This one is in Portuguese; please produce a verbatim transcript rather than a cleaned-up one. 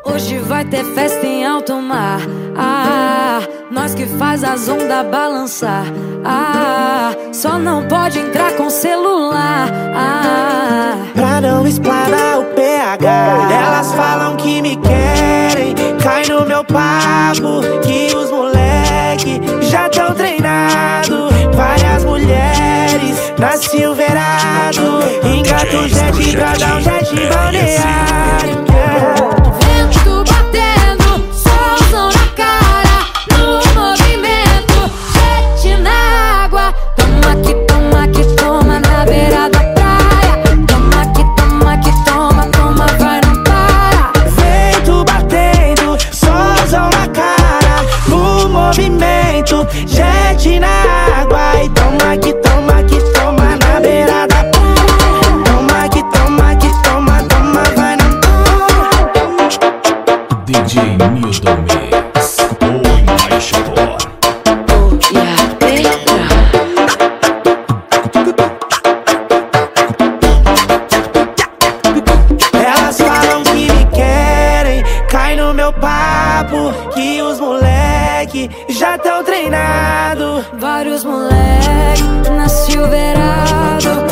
Hoje vai ter festa em alto mar. Ah, nós que faz as ondas balançar. Ah, só não pode entrar com celular. Ah, pra não explanar o P H. Elas falam que me querem, cai no meu papo, que os moleque já tão treinado. Várias mulheres na Silverado, engata o jet pra dar um jet balneário. Vento batendo, solzão na cara, no movimento, jet na água. Toma que toma que toma na beira da praia. Toma que toma que toma, toma, vai, não para. Vento batendo, solzão na cara, no movimento, jet na água. E toma que toma que toma na beira da praia. Toma que toma que toma, toma, vai, não para. D J Nildo Mix, oi Maestro. Oh, yeah, Elas falam que me querem, cai no meu papo, que os moleque já tão treinado. vários moleques na Silverado.